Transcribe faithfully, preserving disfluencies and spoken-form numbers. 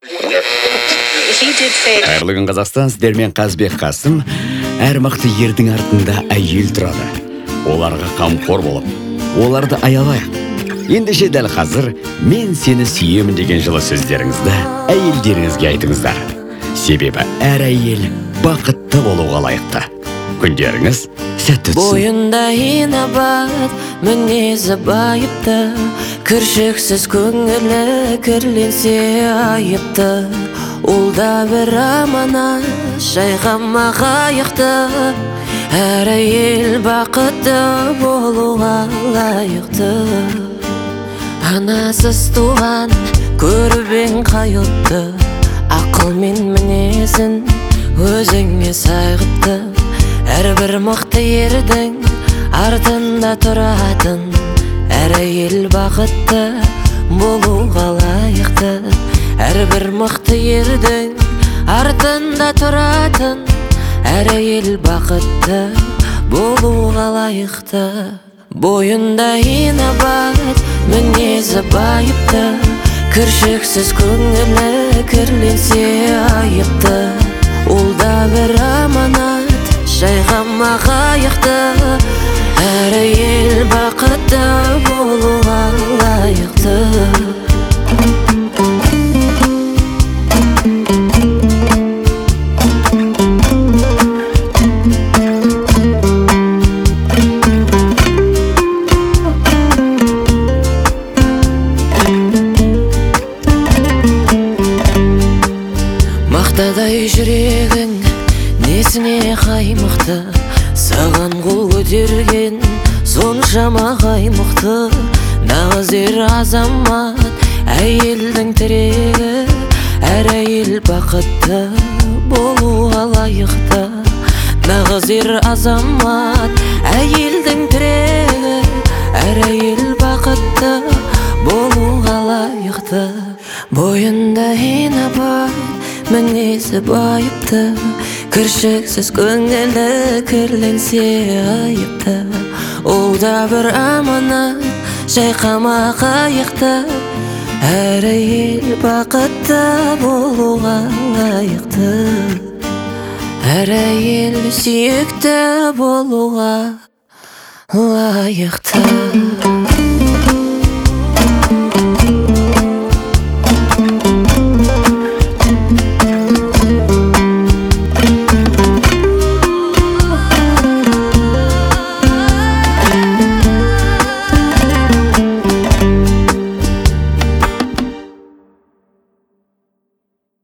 Қайырлы күн Қазақстан, сіздермен Қазбек Қасым. Әр мықты ердің артында әйел тұрады. Оларға қамқор болып, оларды аялайық. Ендеше дәл қазір мен сені сүйемін деген жылы сөздеріңізді әйелдеріңізге айтыңыздар. Себебі әр әйел бақытты болуға лайықты. Күндеріңіз сәтті өтсін. Бойында инабат, мінезі байыпты, кіршіксіз көңілі кірленсе айыпты. Ол да бір аманат, жайғама қайықты. Әр әйел бақытты болуға лайықты. Анасыз туған көріп ең қайыпты, ақыл мен мінезін өзіңе сайғыпты. Әрбір мықты ердің артында тұратын, әр әйел бақытты болуға лайықты. Әрбір мықты ердің артында тұратын, әр әйел бақытты болуға лайықты. Бойында инабат, мінезі байыпты, кіршіксіз көңілі кірленсе айыпты. Ол да бір аманат, жайғама қайықты. Әр әйел бақытты болуға лайықты. Мақтадай жүрегің несіне қаймықты, саған қол көтерген соншама қаймықты. Нағыз ер азамат әйелдің тірегі, әр әйел бақытты болуға лайықты. Нағыз ер азамат әйелдің тірегі, әр әйел бақытты болуға лайықты. Бойында инабат, мінезі байыпты, кіршіксіз көңілі кірленсе айыпты. Ол да бір аманат, жайқама қайықты. Әр әйел бақытты болуға лайықты. Әр әйел сүйікті болуға лайықты.